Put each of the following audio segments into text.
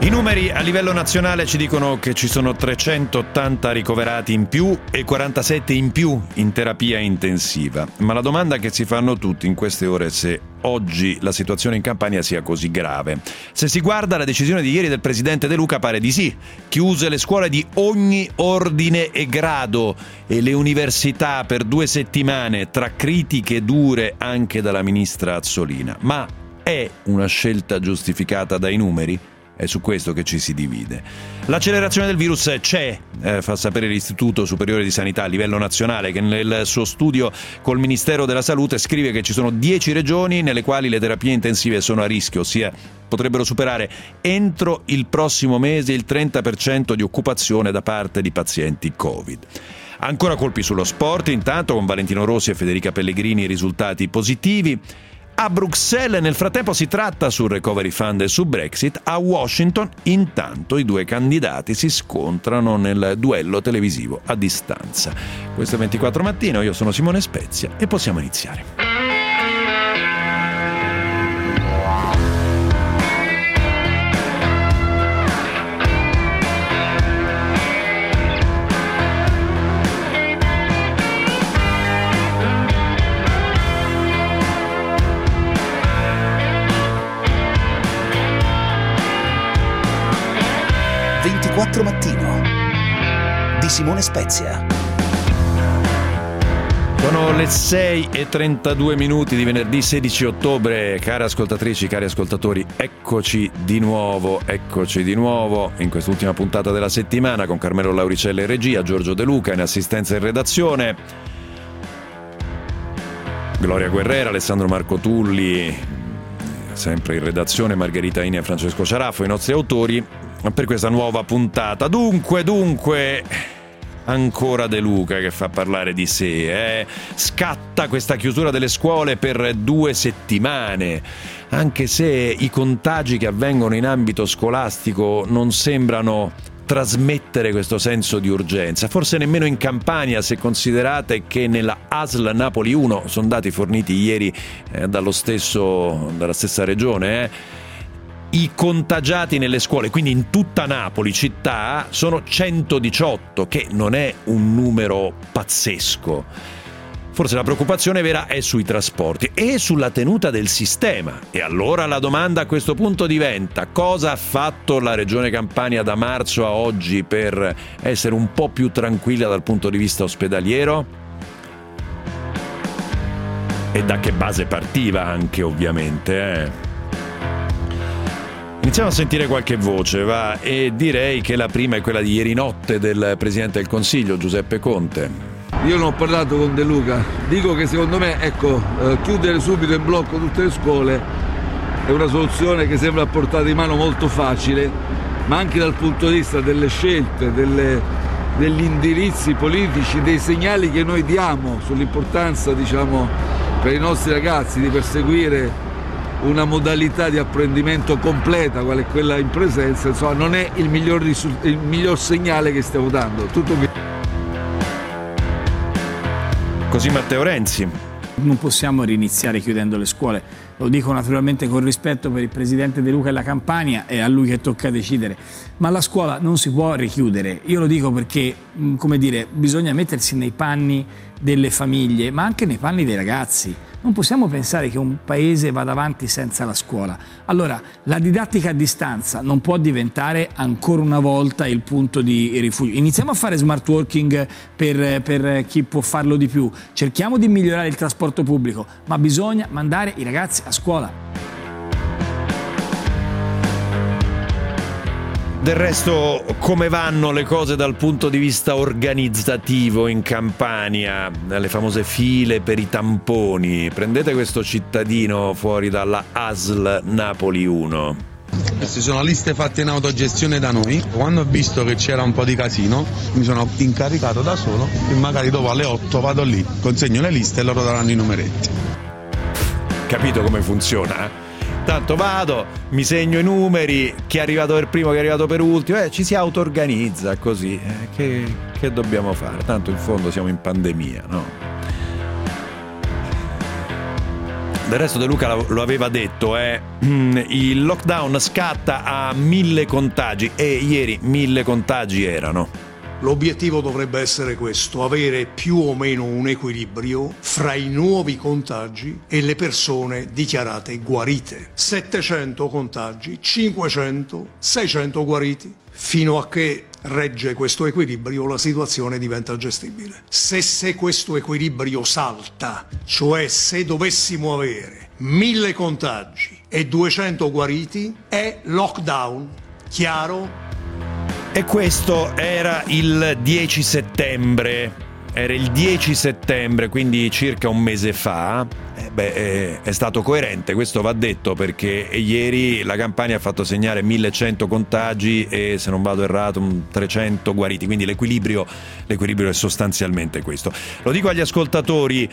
I numeri a livello nazionale ci dicono che ci sono 380 ricoverati in più e 47 in più in terapia intensiva. Ma la domanda che si fanno tutti in queste ore è se oggi la situazione in Campania sia così grave. Se si guarda la decisione di ieri del presidente De Luca pare di sì. Chiuse le scuole di ogni ordine e grado e le università per 2 settimane, tra critiche dure anche dalla ministra Azzolina. Ma è una scelta giustificata dai numeri? È su questo che ci si divide. L'accelerazione del virus c'è, fa sapere l'Istituto Superiore di Sanità a livello nazionale, che nel suo studio col Ministero della Salute scrive che ci sono 10 regioni nelle quali le terapie intensive sono a rischio, ossia potrebbero superare entro il prossimo mese il 30% di occupazione da parte di pazienti Covid. Ancora colpi sullo sport, intanto con Valentino Rossi e Federica Pellegrini risultati positivi. A Bruxelles nel frattempo si tratta sul Recovery Fund e su Brexit. A Washington intanto i due candidati si scontrano nel duello televisivo a distanza. Questo è 24 Mattino, io sono Simone Spezia e possiamo iniziare. Mattino di Simone Spezia. Sono le 6:32 di venerdì 16 ottobre. Care ascoltatrici, cari ascoltatori, eccoci di nuovo in quest'ultima puntata della settimana con Carmelo Lauricella in regia, Giorgio De Luca in assistenza e in redazione, Gloria Guerrera, Alessandro Marco Tulli sempre in redazione, Margherita Ini e Francesco Ciaraffo i nostri autori per questa nuova puntata. Dunque ancora De Luca che fa parlare di sé, scatta questa chiusura delle scuole per 2 settimane, anche se i contagi che avvengono in ambito scolastico non sembrano trasmettere questo senso di urgenza, forse nemmeno in Campania, se considerate che nella ASL Napoli 1, sono dati forniti ieri dalla stessa regione, i contagiati nelle scuole, quindi in tutta Napoli città, sono 118, che non è un numero pazzesco. Forse la preoccupazione vera è sui trasporti e sulla tenuta del sistema. E allora la domanda a questo punto diventa: cosa ha fatto la Regione Campania da marzo a oggi per essere un po' più tranquilla dal punto di vista ospedaliero? E da che base partiva anche, ovviamente, Iniziamo a sentire qualche voce, va, e direi che la prima è quella di ieri notte del Presidente del Consiglio, Giuseppe Conte. Io non ho parlato con De Luca, dico che secondo me, chiudere subito in blocco tutte le scuole è una soluzione che sembra a portata di mano molto facile, ma anche dal punto di vista delle scelte, degli indirizzi politici, dei segnali che noi diamo sull'importanza, per i nostri ragazzi di perseguire una modalità di apprendimento completa, quale è quella in presenza, insomma, non è il miglior segnale che stiamo dando. Tutto qui. Così Matteo Renzi. Non possiamo riniziare chiudendo le scuole, lo dico naturalmente con rispetto per il Presidente De Luca e la Campania, è a lui che tocca decidere, ma la scuola non si può richiudere. Io lo dico perché, bisogna mettersi nei panni delle famiglie, ma anche nei panni dei ragazzi. Non possiamo pensare che un paese vada avanti senza la scuola. Allora, la didattica a distanza non può diventare ancora una volta il punto di rifugio. Iniziamo a fare smart working per chi può farlo di più. Cerchiamo di migliorare il trasporto pubblico, ma bisogna mandare i ragazzi a scuola. Del resto, come vanno le cose dal punto di vista organizzativo in Campania? Le famose file per i tamponi. Prendete questo cittadino fuori dalla ASL Napoli 1. Queste sono liste fatte in autogestione da noi. Quando ho visto che c'era un po' di casino, mi sono incaricato da solo e magari dopo alle 8 vado lì, consegno le liste e loro daranno i numeretti. Capito come funziona? Tanto vado, mi segno i numeri, chi è arrivato per primo, chi è arrivato per ultimo, ci si auto-organizza così. Che dobbiamo fare? Tanto in fondo siamo in pandemia, no? Del resto De Luca lo aveva detto, il lockdown scatta a 1000 contagi e ieri 1000 contagi erano. L'obiettivo dovrebbe essere questo, avere più o meno un equilibrio fra i nuovi contagi e le persone dichiarate guarite. 700 contagi, 500, 600 guariti. Fino a che regge questo equilibrio la situazione diventa gestibile. Se questo equilibrio salta, cioè se dovessimo avere 1000 contagi e 200 guariti, è lockdown. Chiaro? E questo era il 10 settembre. Era il 10 settembre, quindi circa un mese fa. È stato coerente, questo va detto, perché ieri la Campania ha fatto segnare 1100 contagi e, se non vado errato, 300 guariti, quindi l'equilibrio è sostanzialmente questo. Lo dico agli ascoltatori,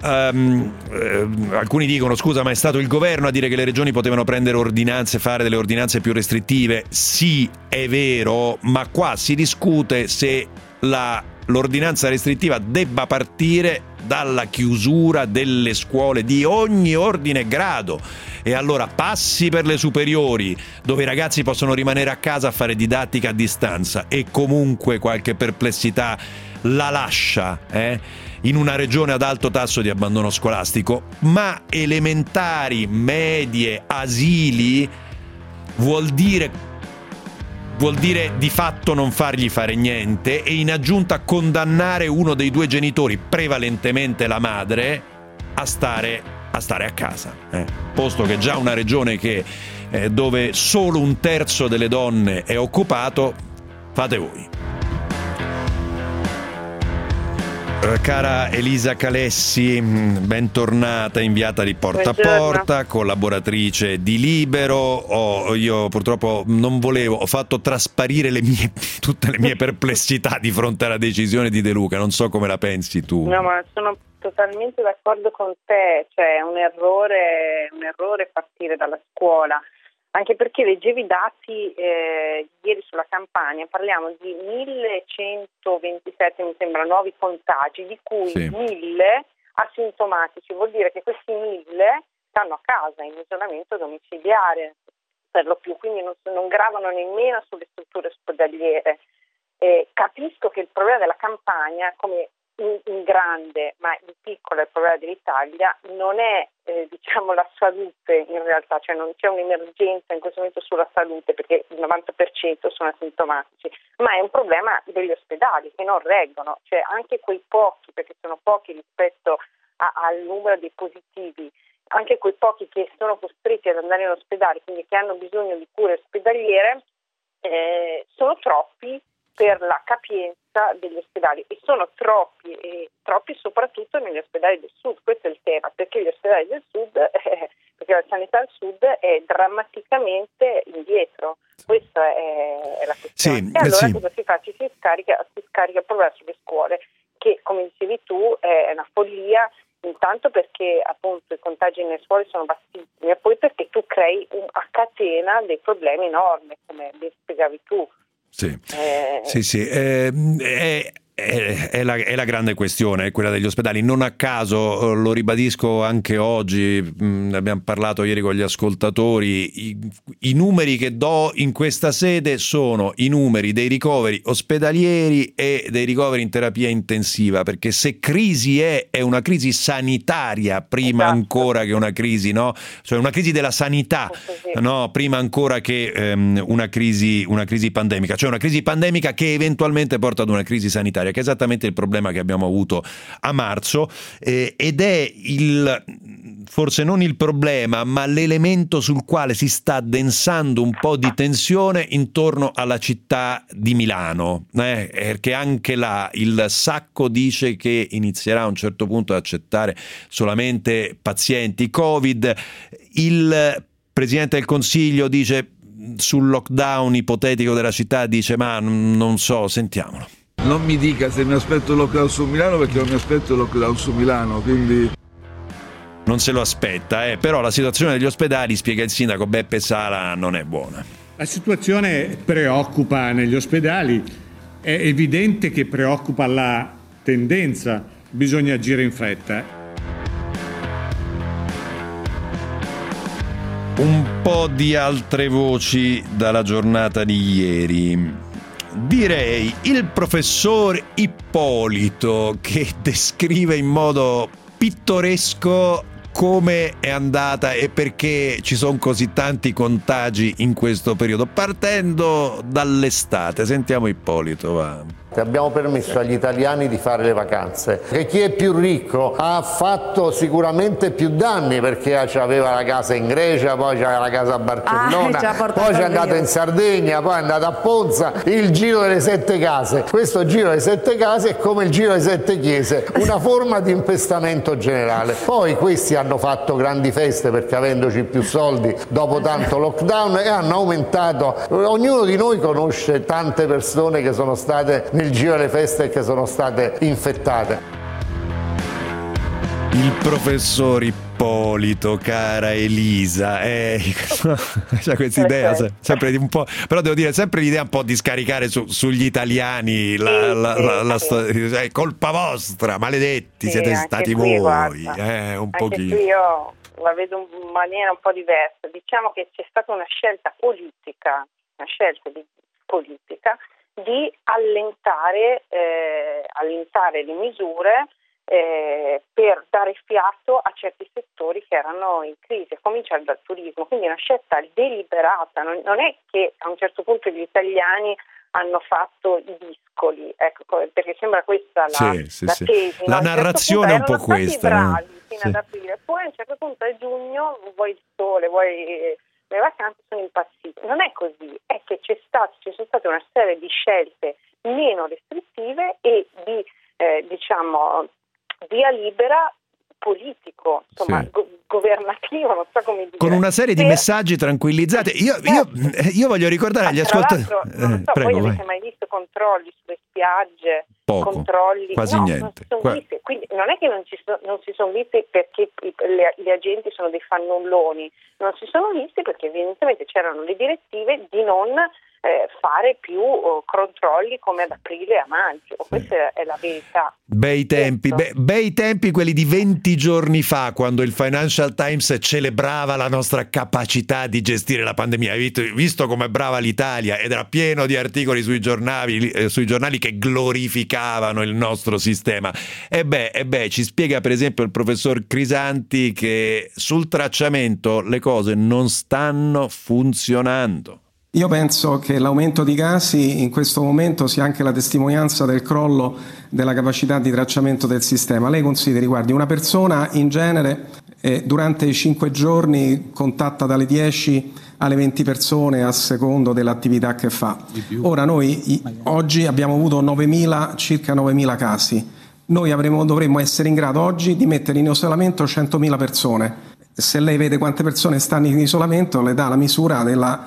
alcuni dicono: scusa, ma è stato il governo a dire che le regioni potevano prendere ordinanze, fare delle ordinanze più restrittive? Sì, è vero, ma qua si discute se l'ordinanza restrittiva debba partire dalla chiusura delle scuole di ogni ordine e grado. E allora passi per le superiori, dove i ragazzi possono rimanere a casa a fare didattica a distanza, e comunque qualche perplessità la lascia in una regione ad alto tasso di abbandono scolastico, ma elementari, medie, asili vuol dire di fatto non fargli fare niente, e in aggiunta condannare uno dei due genitori, prevalentemente la madre, a stare a casa, posto che già una regione dove solo un terzo delle donne è occupato. Fate voi. Cara Elisa Calessi, bentornata, inviata di Porta a Porta, collaboratrice di Libero. Io purtroppo non volevo, ho fatto trasparire tutte le mie perplessità di fronte alla decisione di De Luca. Non so come la pensi tu. No, ma sono totalmente d'accordo con te, cioè è un errore partire dalla scuola. Anche perché leggevi i dati ieri sulla Campania, parliamo di 1127 mi sembra nuovi contagi, di cui 1000 asintomatici. Vuol dire che questi 1000 stanno a casa in isolamento domiciliare per lo più, quindi non gravano nemmeno sulle strutture ospedaliere. Capisco che il problema della Campania, come in grande ma in piccolo il problema dell'Italia, non è la salute in realtà, cioè non c'è un'emergenza in questo momento sulla salute perché il 90% sono asintomatici, ma è un problema degli ospedali che non reggono, cioè anche quei pochi, perché sono pochi rispetto al numero dei positivi, anche quei pochi che sono costretti ad andare in ospedale, quindi che hanno bisogno di cure ospedaliere, sono troppi per la capienza degli ospedali, e sono troppi soprattutto negli ospedali del sud. Questo è il tema, perché gli ospedali del sud, perché la sanità al sud è drammaticamente indietro. Questa è la questione. E allora cosa si fa? Si scarica il problema sulle scuole, che come dicevi tu è una follia, intanto perché appunto i contagi nelle scuole sono bassissimi, e poi perché tu crei a catena dei problemi enormi, come ben spiegavi tu. È la grande questione, è quella degli ospedali. Non a caso, lo ribadisco anche oggi, ne abbiamo parlato ieri con gli ascoltatori, i numeri che do in questa sede sono i numeri dei ricoveri ospedalieri e dei ricoveri in terapia intensiva, perché se crisi è una crisi sanitaria prima ancora che una crisi, no? Cioè una crisi della sanità, no? Prima ancora che una crisi pandemica, cioè una crisi pandemica che eventualmente porta ad una crisi sanitaria, che è esattamente il problema che abbiamo avuto a marzo, ed è forse non il problema, ma l'elemento sul quale si sta addensando un po' di tensione intorno alla città di Milano, perché anche là il Sacco dice che inizierà a un certo punto ad accettare solamente pazienti Covid. Il Presidente del Consiglio dice, sul lockdown ipotetico della città, dice ma non so, sentiamolo. Non mi dica se mi aspetto il lockdown su Milano, perché non mi aspetto il lockdown su Milano, quindi... Non se lo aspetta, però la situazione degli ospedali, spiega il sindaco Beppe Sala, non è buona. La situazione preoccupa negli ospedali, è evidente che preoccupa la tendenza, bisogna agire in fretta. po' di altre voci dalla giornata di ieri. Direi il professor Ippolito, che descrive in modo pittoresco come è andata e perché ci sono così tanti contagi in questo periodo, partendo dall'estate. Sentiamo Ippolito, va. Abbiamo permesso agli italiani di fare le vacanze, e chi è più ricco ha fatto sicuramente più danni, perché aveva la casa in Grecia, poi c'aveva la casa a Barcellona, poi c'è andato in Sardegna, poi è andato a Ponza, il giro delle 7 case. Questo giro delle 7 case è come il giro delle 7 chiese, una forma di impestamento generale. Poi questi hanno fatto grandi feste perché avendoci più soldi dopo tanto lockdown, e hanno aumentato. Ognuno di noi conosce tante persone che sono state nel giro delle feste e che sono state infettate. Il professor Ippolito, cara Elisa, c'ha questa idea sempre di un po', però devo dire sempre l'idea un po' di scaricare sugli italiani è colpa vostra, maledetti, siete stati voi, un pochino. Io la vedo in maniera un po' diversa. Diciamo che c'è stata una scelta politica di allentare le misure per dare fiato a certi settori che erano in crisi, a cominciare dal turismo. Quindi una scelta deliberata, non è che a un certo punto gli italiani hanno fatto i discoli, ecco, perché sembra questa la tesi. La narrazione è un po' questa. Bravi fino ad aprile, poi a un certo punto a giugno vuoi il sole, vuoi le vacanze, sono impazziti. Non è così, è che ci sono state una serie di scelte meno restrittive e di via libera politico, insomma, governativo, non so come dire. Con una serie di messaggi tranquillizzati. Io voglio ricordare agli ascoltatori. Non so, voi avete mai visto controlli sulle spiagge? Poco, controlli? quasi niente. Quindi non è che non si sono visti perché gli agenti sono dei fannulloni, non si sono visti perché evidentemente c'erano le direttive di non fare più controlli come ad aprile e a maggio. Questa è la verità. Bei tempi quelli di 20 giorni fa, quando il Financial Times celebrava la nostra capacità di gestire la pandemia. Hai visto com'è brava l'Italia, ed era pieno di articoli sui giornali che glorificavano il nostro sistema. Ci spiega per esempio il professor Crisanti che sul tracciamento le cose non stanno funzionando. Io penso che l'aumento di casi in questo momento sia anche la testimonianza del crollo della capacità di tracciamento del sistema. Lei consideri, guardi, una persona in genere durante i 5 giorni contatta dalle 10 alle 20 persone a secondo dell'attività che fa. Ora noi oggi abbiamo avuto circa 9.000 casi. Noi dovremmo essere in grado oggi di mettere in isolamento 100.000 persone. Se lei vede quante persone stanno in isolamento, le dà la misura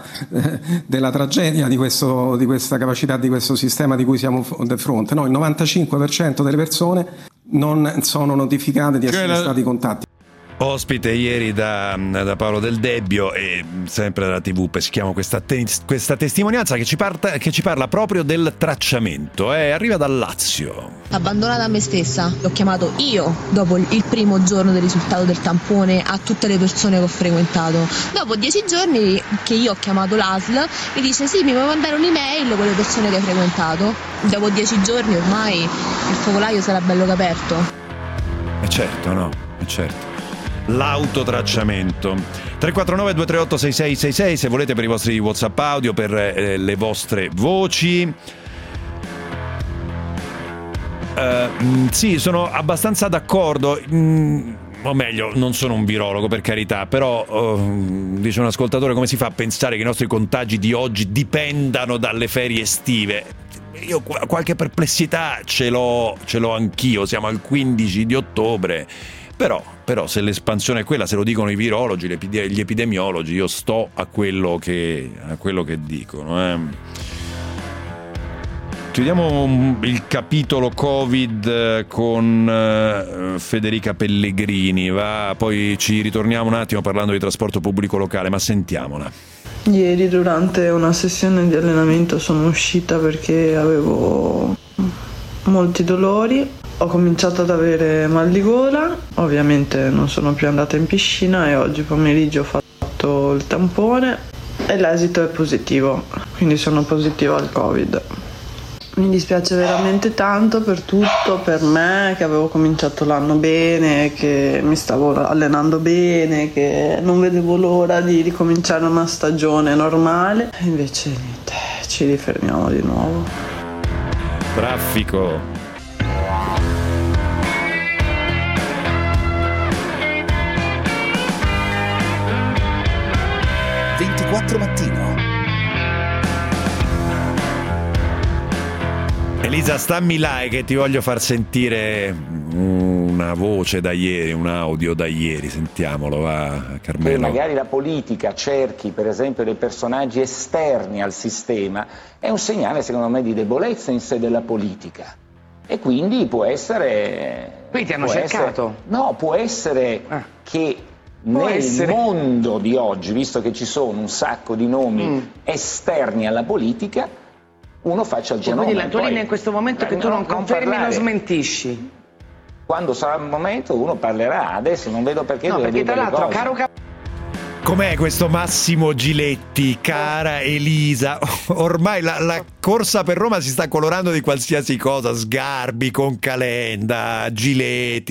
della tragedia di questa capacità, di questo sistema di cui siamo di fronte. No, il 95% delle persone non sono notificate di essere stati contatti. Ospite ieri da Paolo Del Debbio, e sempre dalla TV peschiamo questa testimonianza che ci parla proprio del tracciamento. Arriva dal Lazio. Abbandonata a me stessa, l'ho chiamato io dopo il primo giorno del risultato del tampone a tutte le persone che ho frequentato. Dopo 10 giorni che io ho chiamato l'ASL, mi dice sì, mi puoi mandare un'email con le persone che hai frequentato. Dopo 10 giorni ormai il focolaio sarà bello che aperto. Certo. L'autotracciamento 349 238 6666 se volete, per i vostri WhatsApp audio, per le vostre voci. Sì, sono abbastanza d'accordo, o meglio, non sono un virologo, per carità, però dice un ascoltatore: come si fa a pensare che i nostri contagi di oggi dipendano dalle ferie estive? Io qualche perplessità ce l'ho anch'io, siamo al 15 di ottobre. Però se l'espansione è quella, se lo dicono i virologi, gli epidemiologi, io sto a quello che dicono. Chiudiamo il capitolo Covid con Federica Pellegrini, poi ci ritorniamo un attimo parlando di trasporto pubblico locale, ma sentiamola. Ieri durante una sessione di allenamento sono uscita perché avevo molti dolori. Ho cominciato ad avere mal di gola, ovviamente non sono più andata in piscina e oggi pomeriggio ho fatto fatto il tampone e l'esito è positivo, quindi sono positiva al Covid. Mi dispiace veramente tanto per tutto, per me che avevo cominciato l'anno bene, che mi stavo allenando bene, che non vedevo l'ora di ricominciare una stagione normale. Invece niente, ci rifermiamo di nuovo. Traffico. Mattino. Elisa, stammi là che ti voglio far sentire una voce da ieri, un audio da ieri, sentiamolo, va Carmelo. E magari la politica cerchi per esempio dei personaggi esterni al sistema, è un segnale secondo me di debolezza in sé della politica e quindi può essere... Quindi ti hanno cercato? Può essere che nel mondo di oggi, visto che ci sono un sacco di nomi esterni alla politica, uno faccia il tuo nome. Quindi la tua linea in questo momento è che tu non confermi, non smentisci. Quando sarà il momento uno parlerà, adesso non vedo perché deve dire delle cose. Caro Com'è questo Massimo Giletti, cara Elisa? Ormai la corsa per Roma si sta colorando di qualsiasi cosa, Sgarbi con Calenda, Giletti,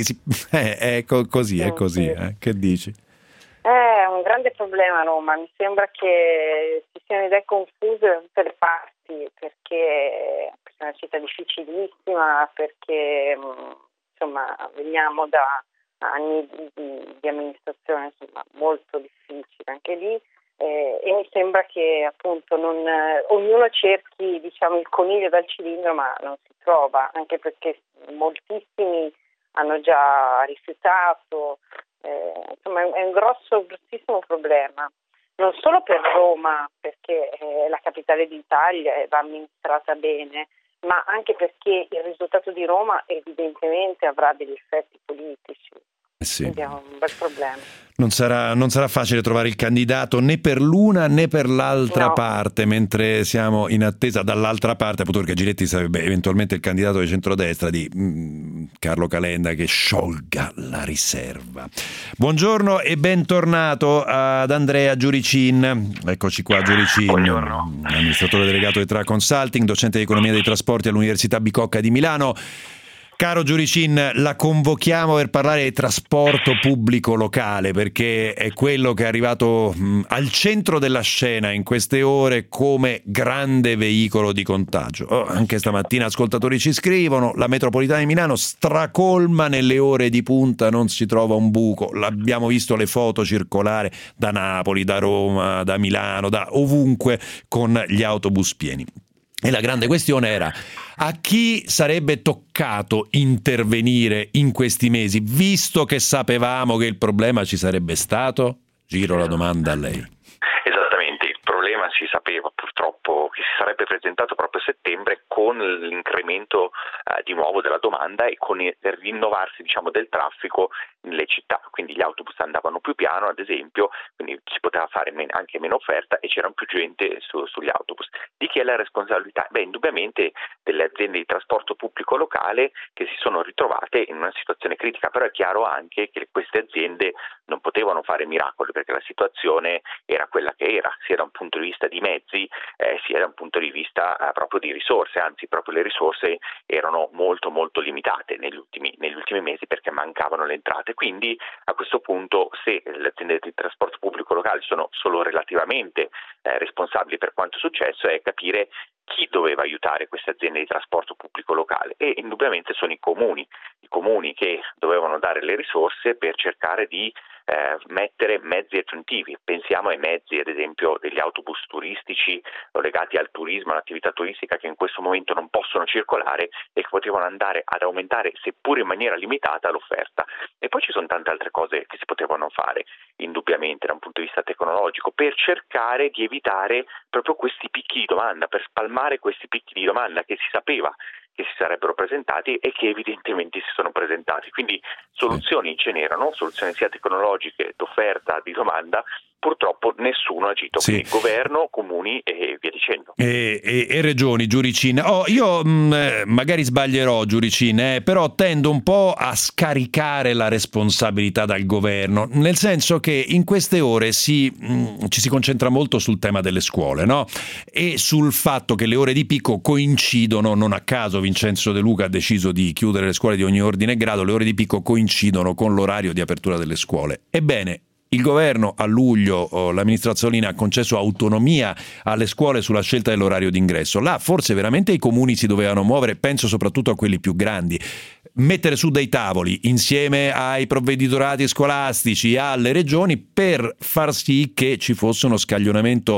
è così, che dici? È un grande problema a Roma, mi sembra che ci siano idee confuse da tutte le parti, perché è una città difficilissima, perché insomma veniamo da anni di amministrazione molto difficile anche lì e mi sembra che appunto ognuno cerchi il coniglio dal cilindro ma non si trova, anche perché moltissimi hanno già rifiutato, insomma è un grossissimo problema, non solo per Roma perché è la capitale d'Italia e va amministrata bene, ma anche perché il risultato di Roma evidentemente avrà degli effetti politici. Sì. Quindi è un bel problema. Non sarà facile trovare il candidato né per l'una né per l'altra parte, mentre siamo in attesa dall'altra parte, appunto perché Giletti sarebbe eventualmente il candidato di centrodestra di Carlo Calenda che sciolga la riserva. Buongiorno e bentornato ad Andrea Giuricin. Eccoci qua, Giuricin. Buongiorno. Amministratore delegato di Tra Consulting, docente di economia dei trasporti all'Università Bicocca di Milano. Caro Giuricin, la convochiamo per parlare di trasporto pubblico locale perché è quello che è arrivato al centro della scena in queste ore come grande veicolo di contagio. Anche stamattina ascoltatori ci scrivono, la metropolitana di Milano stracolma nelle ore di punta, non si trova un buco, l'abbiamo visto le foto circolare da Napoli, da Roma, da Milano, da ovunque con gli autobus pieni. E la grande questione era a chi sarebbe toccato intervenire in questi mesi, visto che sapevamo che il problema ci sarebbe stato? Giro la domanda a lei. Esattamente, il problema si sapeva purtroppo che si sarebbe presentato proprio a settembre con l'incremento di nuovo della domanda e con il rinnovarsi del traffico nelle città, quindi gli autobus andavano più piano ad esempio, quindi si poteva fare anche meno offerta e c'era più gente sugli autobus. Di chi è la responsabilità? Indubbiamente delle aziende di trasporto pubblico locale che si sono ritrovate in una situazione critica, però è chiaro anche che queste aziende non potevano fare miracoli perché la situazione era quella che era, sia da un punto di vista di mezzi sia da un punto di vista proprio di risorse, anzi proprio le risorse erano molto molto limitate negli ultimi mesi perché mancavano le entrate. Quindi a questo punto se le aziende di trasporto pubblico locale sono solo relativamente responsabili per quanto è successo è capire chi doveva aiutare queste aziende di trasporto pubblico locale e indubbiamente sono i comuni che dovevano dare le risorse per cercare di mettere mezzi aggiuntivi. Pensiamo ai mezzi ad esempio degli autobus turistici legati al turismo, all'attività turistica che in questo momento non possono circolare e che potevano andare ad aumentare seppur in maniera limitata l'offerta. E poi ci sono tante altre cose che si potevano fare indubbiamente da un punto di vista tecnologico per cercare di evitare proprio questi picchi di domanda, per spalmare questi picchi di domanda che si sapeva che si sarebbero presentati e che evidentemente si sono presentati. Quindi soluzioni ce n'erano, soluzioni sia tecnologiche, d'offerta, di domanda, purtroppo nessuno ha agito, quindi governo, comuni e via dicendo. E regioni, Giuricin. Io magari sbaglierò, Giuricin, però tendo un po' a scaricare la responsabilità dal governo, nel senso che in queste ore ci si concentra molto sul tema delle scuole, no? E sul fatto che le ore di picco coincidono, non a caso Vincenzo De Luca ha deciso di chiudere le scuole di ogni ordine e grado, le ore di picco coincidono con l'orario di apertura delle scuole. Ebbene, il governo a luglio, la ministra Azzolina, ha concesso autonomia alle scuole sulla scelta dell'orario d'ingresso. Là forse veramente i comuni si dovevano muovere, penso soprattutto a quelli più grandi, mettere su dei tavoli insieme ai provveditorati scolastici, alle regioni, per far sì che ci fosse uno scaglionamento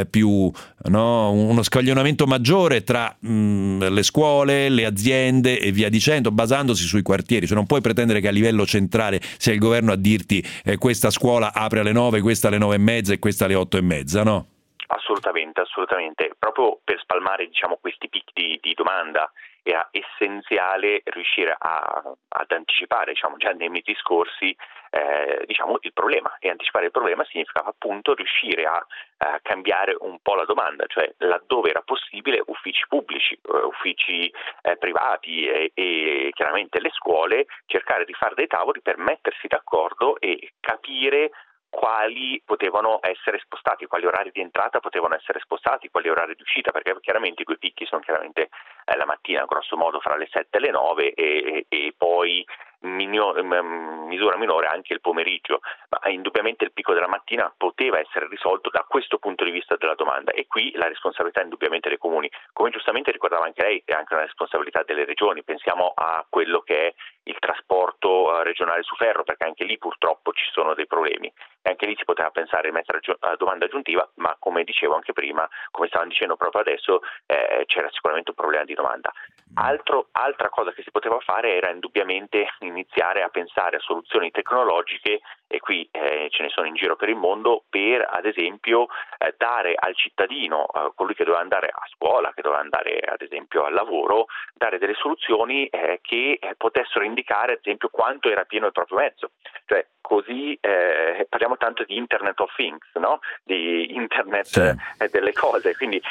uno scaglionamento maggiore tra le scuole, le aziende e via dicendo, basandosi sui quartieri. Cioè non puoi pretendere che a livello centrale sia il governo a dirti questa scuola apre alle 9, questa alle 9:30 e questa alle 8:30, no? Assolutamente. Proprio per spalmare, diciamo, questi picchi di domanda era essenziale riuscire ad anticipare, diciamo, già nei mesi scorsi il problema, e anticipare il problema significava appunto riuscire a cambiare un po' la domanda, cioè laddove era possibile uffici pubblici, uffici privati e chiaramente le scuole, cercare di fare dei tavoli per mettersi d'accordo e capire quali potevano essere spostati, quali orari di entrata potevano essere spostati, quali orari di uscita, perché chiaramente i due picchi sono chiaramente la mattina, grosso modo fra le 7 e le 9 e poi misura minore anche il pomeriggio, ma indubbiamente il picco della mattina poteva essere risolto da questo punto di vista della domanda, e qui la responsabilità è indubbiamente dei comuni. Come giustamente ricordava anche lei, è anche una responsabilità delle regioni. Pensiamo a quello che è il trasporto regionale su ferro, perché anche lì purtroppo ci sono dei problemi, e anche lì si poteva pensare di mettere a domanda aggiuntiva, ma come dicevo anche prima, come stavano dicendo proprio adesso, c'era sicuramente un problema di domanda. Altra cosa che si poteva fare era indubbiamente iniziare a pensare a soluzioni tecnologiche, e qui ce ne sono in giro per il mondo, per ad esempio dare al cittadino, colui che doveva andare a scuola, che doveva andare ad esempio al lavoro, dare delle soluzioni che potessero indicare ad esempio quanto era pieno il proprio mezzo. Cioè così parliamo tanto di Internet of Things, no? Di Internet delle cose, quindi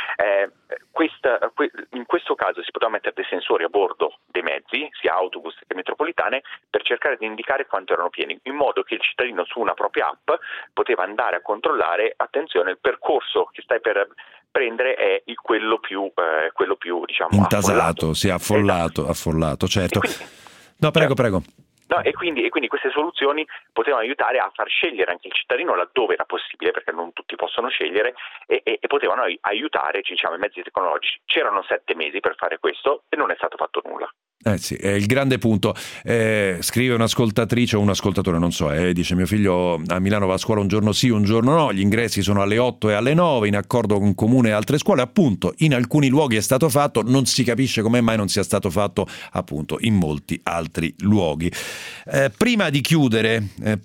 in questo caso si poteva mettere dei sensori a bordo dei mezzi, sia autobus che metropolitane, per cercare di indicare quanto erano pieni, in modo che il cittadino su una propria app poteva andare a controllare, attenzione, il percorso che stai per prendere è quello più diciamo intasato, affollato, certo. Prego. No, e quindi queste soluzioni potevano aiutare a far scegliere anche il cittadino laddove era possibile, perché non tutti possono scegliere, e potevano aiutare, diciamo, i mezzi tecnologici. C'erano 7 mesi per fare questo e non è stato fatto nulla. Sì, è il grande punto. Scrive un'ascoltatrice o un ascoltatore, non so, dice: mio figlio a Milano va a scuola un giorno sì, un giorno no, gli ingressi sono alle 8 e alle 9 in accordo con comune e altre scuole. Appunto, in alcuni luoghi è stato fatto, non si capisce come mai non sia stato fatto appunto in molti altri luoghi. Prima di chiudere,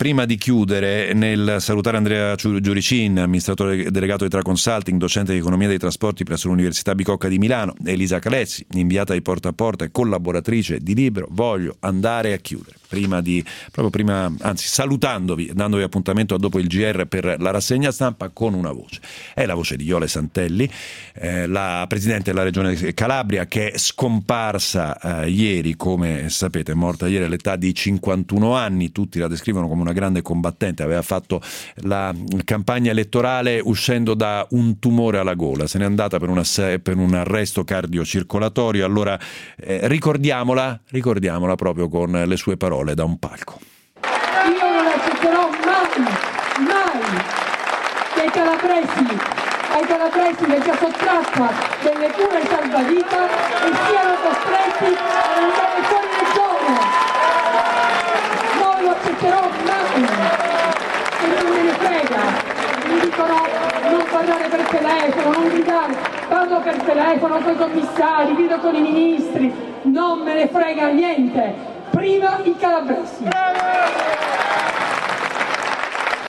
nel salutare Andrea Giuricin, amministratore delegato di Tra Consulting, docente di economia dei trasporti presso l'Università Bicocca di Milano, Elisa Calezzi, inviata di Porta a Porta e collaboratrice di Libero, voglio andare a chiudere salutandovi, dandovi appuntamento a dopo il GR per la rassegna stampa con una voce. È la voce di Iole Santelli, la presidente della regione Calabria, che è scomparsa ieri, come sapete, è morta ieri all'età di 51 anni. Tutti la descrivono come una grande combattente, aveva fatto la campagna elettorale uscendo da un tumore alla gola, se n'è andata per un arresto cardiocircolatorio. Allora ricordiamola proprio con le sue parole da un palco. Io non accetterò mai che ai calabresi venga sottratta delle cure salvavita e siano costretti ad andare fuori regione. Non lo accetterò mai, e non me ne frega. Mi dicono non parlare per telefono, non gridare. Parlo per telefono con i commissari, guido con i ministri, non me ne frega niente. Prima i calabresi.